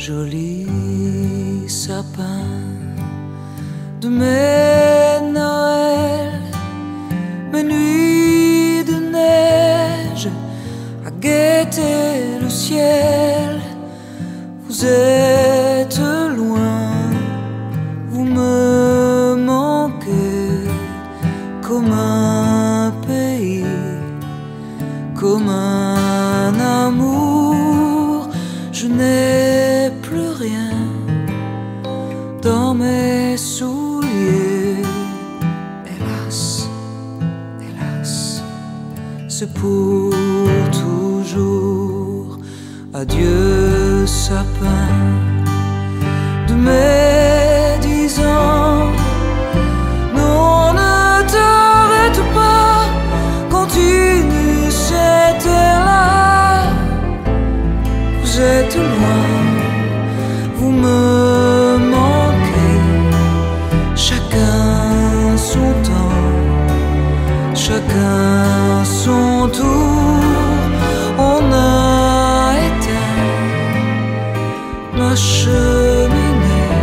joli sapin de mes Noëls, mes nuits de neige à guetter le ciel. Vous êtes loin, vous me manquez comme un pays, comme un amour. Je n'ai plus rien dans mes souliers. Hélas, hélas, c'est pour toujours. Adieu sapin de mes 10 ans. Non, ne t'arrête pas, continue cette là. Vous êtes loin, vous me manquez. Chacun son temps, chacun son tour. On a éteint ma cheminée.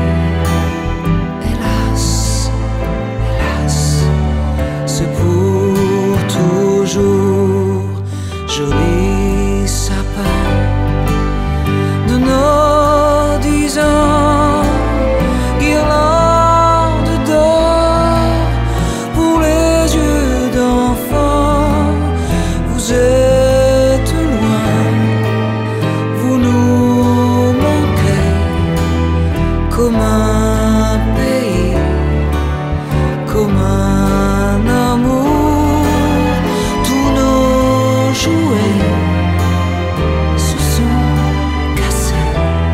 Hélas, hélas, c'est pour toujours. Joli sapin de nos 10 ans, guirlande d'or pour les yeux d'enfant. Vous êtes loin, vous nous manquez comme un pays, comme un amour. Tous nos jouets se sont cassés.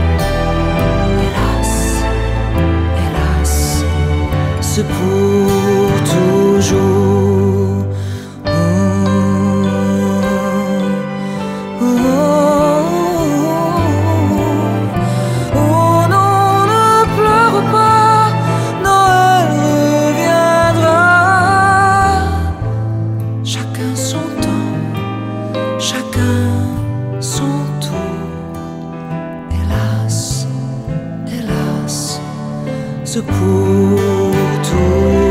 Hélas, hélas, c'est pour toujours. Oh non, ne pleure pas, Noël reviendra. Chacun son temps, chacun son tour. Hélas, hélas, c'est pour toujours.